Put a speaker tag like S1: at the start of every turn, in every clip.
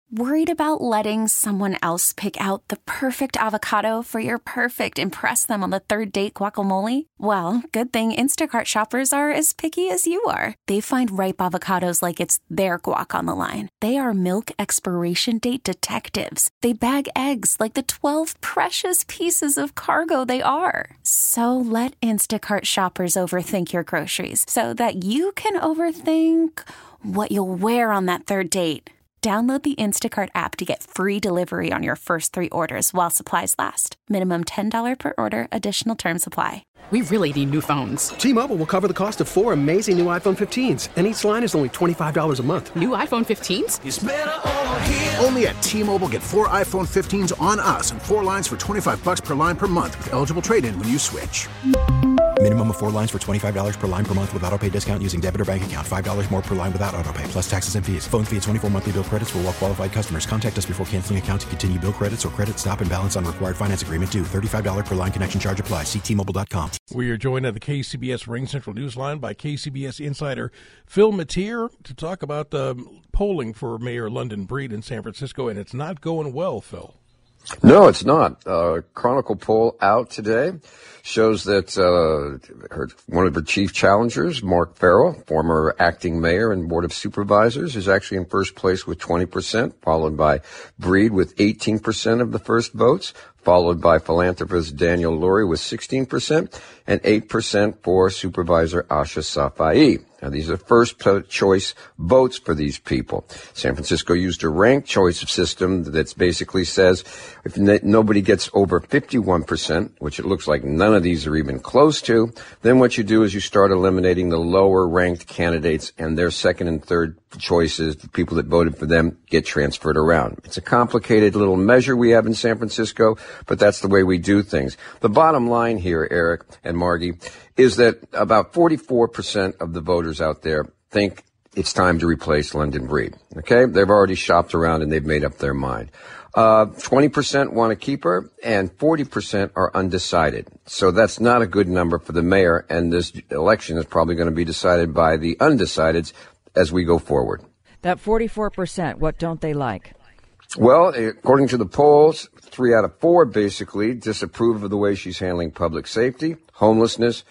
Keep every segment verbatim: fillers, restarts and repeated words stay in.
S1: Worried about letting someone else pick out the perfect avocado for your perfect impress them on the third date guacamole? Well, good thing Instacart shoppers are as picky as you are. They find ripe avocados like it's their guac on the line. They are milk expiration date detectives. They bag eggs like the twelve precious pieces of cargo they are. So let Instacart shoppers overthink your groceries so that you can overthink what you'll wear on that third date. Download the Instacart app to get free delivery on your first three orders while supplies last. Minimum ten dollars per order. Additional terms apply.
S2: We really need new phones.
S3: T-Mobile will cover the cost of four amazing new iPhone fifteens, and each line is only twenty-five dollars a month.
S2: New iPhone fifteens?
S4: It's better over here.
S5: Only at T-Mobile, get four iPhone fifteens on us and four lines for twenty-five dollars per line per month with eligible trade-in when you switch.
S6: Minimum of four lines for twenty-five dollars per line per month with autopay discount using debit or bank account. five dollars more per line without autopay, plus taxes and fees. Phone fee at twenty-four monthly bill credits for well-qualified customers. Contact us before canceling account to continue bill credits or credit stop and balance on required finance agreement due. thirty-five dollars per line connection charge applies. See T Mobile dot com.
S7: We are joined at the K C B S Ring Central Newsline by K C B S insider Phil Matier to talk about the polling for Mayor London Breed in San Francisco, and it's not going well, Phil.
S8: No, it's not. Uh, Chronicle poll out today shows that uh, her, one of her chief challengers, Mark Farrell, former acting mayor and board of supervisors, is actually in first place with twenty percent, followed by Breed with eighteen percent of the first votes, followed by philanthropist Daniel Lurie with sixteen percent, and eight percent for Supervisor Asha Safai. Now, these are first choice votes for these people. San Francisco used a ranked choice system that basically says if nobody gets over fifty-one percent, which it looks like none of these are even close to, then what you do is you start eliminating the lower ranked candidates, and their second and third choices, the people that voted for them, get transferred around. It's a complicated little measure we have in San Francisco, but that's the way we do things. The bottom line here, Eric and Margie, is that about forty-four percent of the voters out there think it's time to replace London Breed. Okay? They've already shopped around and they've made up their mind. Uh, twenty percent want to keep her, and forty percent are undecided. So that's not a good number for the mayor, and this election is probably going to be decided by the undecideds as we go forward.
S9: That forty-four percent, what don't they like?
S8: Well, according to the polls, three out of four basically disapprove of the way she's handling public safety, homelessness,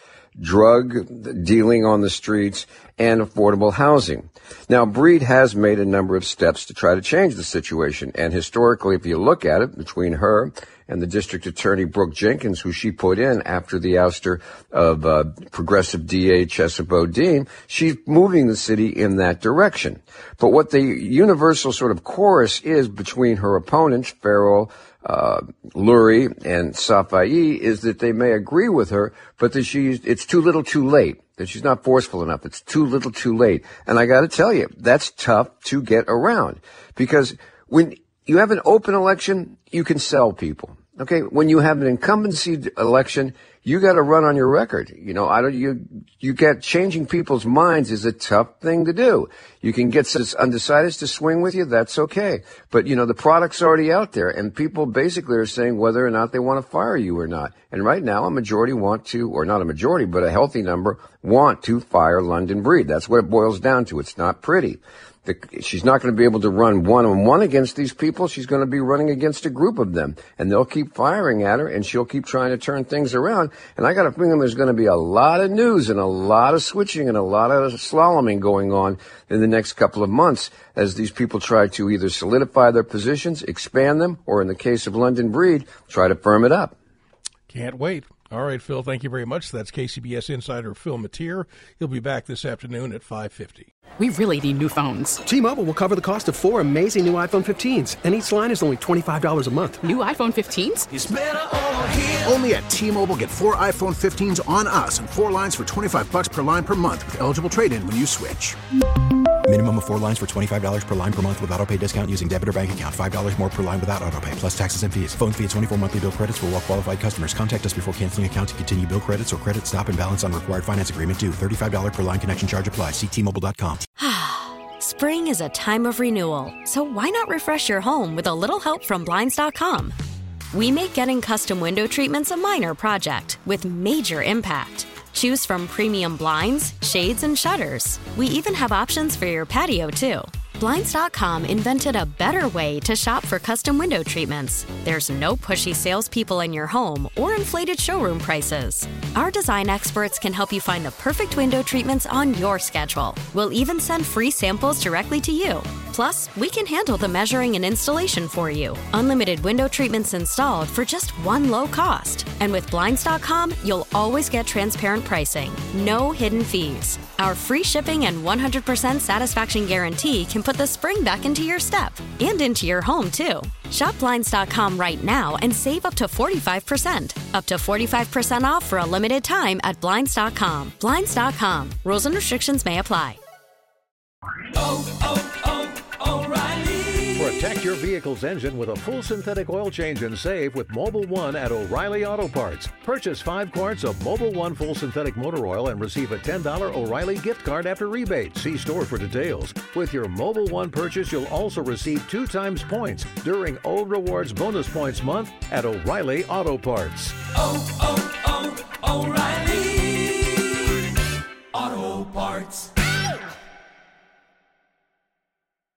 S8: drug dealing on the streets, and affordable housing. Now, Breed has made a number of steps to try to change the situation. And historically, if you look at it, between her and the district attorney, Brooke Jenkins, who she put in after the ouster of uh, progressive D A Chesa Boudin, she's moving the city in that direction. But what the universal sort of chorus is between her opponents, Farrell, uh, Lurie, and Safai, is that they may agree with her, but that she's, it's too little too late, that she's not forceful enough. It's too little too late. And I got to tell you, that's tough to get around, because when you have an open election, you can sell people. Okay, when you have an incumbency election, you got to run on your record. You know, I don't. You you get changing people's minds is a tough thing to do. You can get some undecideds to swing with you. That's okay. But you know, the product's already out there, and people basically are saying whether or not they want to fire you or not. And right now, a majority want to, or not a majority, but a healthy number want to fire London Breed. That's what it boils down to. It's not pretty. The, she's not going to be able to run one-on-one against these people. She's going to be running against a group of them, and they'll keep firing at her, and she'll keep trying to turn things around. And I got a feeling there's going to be a lot of news and a lot of switching and a lot of slaloming going on in the next couple of months as these people try to either solidify their positions, expand them, or in the case of London Breed, try to firm it up.
S7: Can't wait. All right, Phil, thank you very much. That's K C B S insider Phil Matier. He'll be back this afternoon at five fifty.
S2: We really need new phones.
S3: T-Mobile will cover the cost of four amazing new iPhone fifteens, and each line is only twenty-five dollars a month.
S2: New iPhone fifteens?
S4: It's better over here.
S5: Only at T-Mobile, get four iPhone fifteens on us and four lines for twenty-five dollars per line per month with eligible trade-in when you switch.
S6: Minimum of four lines for twenty-five dollars per line per month with autopay discount using debit or bank account. five dollars more per line without autopay, plus taxes and fees. Phone fee at twenty-four monthly bill credits for well-qualified customers. Contact us before canceling account to continue bill credits or credit stop and balance on required finance agreement due. thirty-five dollars per line connection charge applies. See T Mobile dot com.
S10: Spring is a time of renewal, so why not refresh your home with a little help from Blinds dot com? We make getting custom window treatments a minor project with major impact. Choose from premium blinds, shades, and shutters. We even have options for your patio, too. Blinds dot com invented a better way to shop for custom window treatments. There's no pushy salespeople in your home or inflated showroom prices. Our design experts can help you find the perfect window treatments on your schedule. We'll even send free samples directly to you. Plus, we can handle the measuring and installation for you. Unlimited window treatments installed for just one low cost. And with Blinds dot com, you'll always get transparent pricing. No hidden fees. Our free shipping and one hundred percent satisfaction guarantee can put the spring back into your step and into your home, too. Shop Blinds dot com right now and save up to forty-five percent. Up to forty-five percent off for a limited time at Blinds dot com. Blinds dot com. Rules and restrictions may apply.
S4: Oh, oh, oh, O'Reilly.
S11: Protect your vehicle's engine with a full synthetic oil change and save with Mobil one at O'Reilly Auto Parts. Purchase five quarts of Mobil one full synthetic motor oil and receive a ten dollars O'Reilly gift card after rebate. See store for details. With your Mobil one purchase, you'll also receive two times points during O Rewards Bonus Points Month at O'Reilly Auto Parts.
S4: Oh, oh, oh, O'Reilly Auto Parts.